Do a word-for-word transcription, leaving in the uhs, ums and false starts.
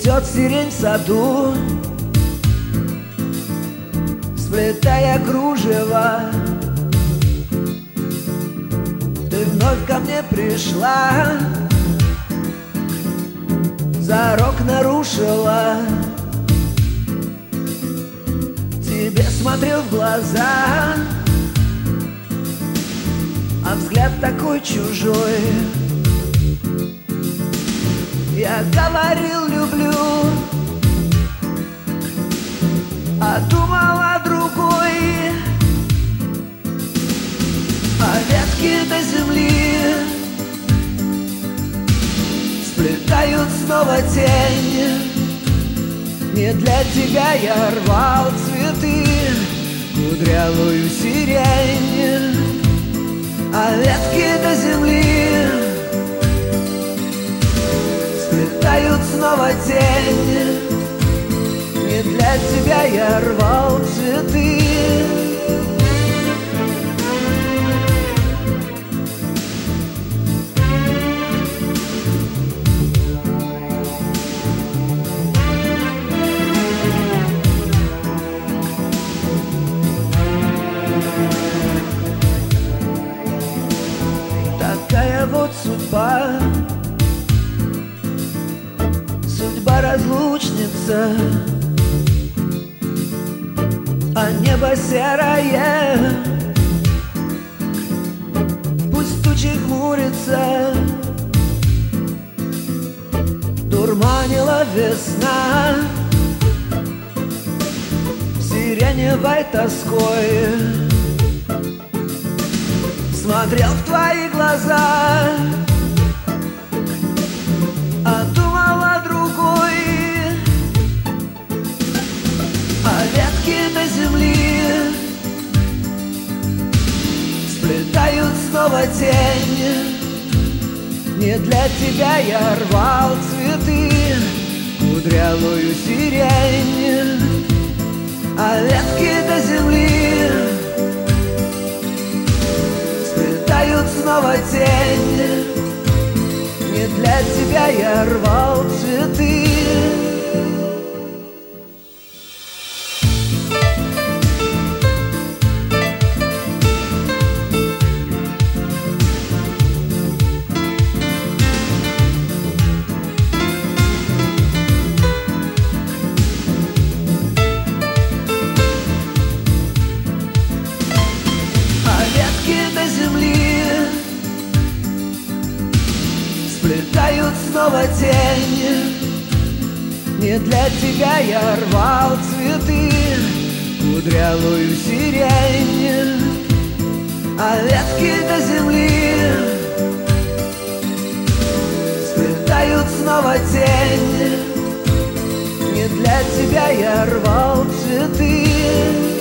Цветет сирень в саду, сплетая кружево. Ты вновь ко мне пришла, зарок нарушила. Тебе смотрел в глаза, а взгляд такой чужой. Я говорил люблю, а думал о другой. А ветки до земли сплетают снова тень. Не для тебя я рвал цветы, кудрявую сирень. А ветки до земли сплетают снова тень. Не для тебя я рвал цветы. Такая вот судьба, судьба разлучница, а небо серое, пусть тучи хмурятся. Дурманила весна сиреневой тоской. Смотрел в твои глаза, а думал о другой. А ветки до земли сплетают снова тень. Не для тебя я рвал цветы, кудрявую сирень. А ветки до земли сплетают снова тень. Не для тебя я рвал цветы. Сплетают снова тень. Не для тебя я рвал цветы, кудрявую сирень. А ветки до земли сплетают снова тень. Не для тебя я рвал цветы.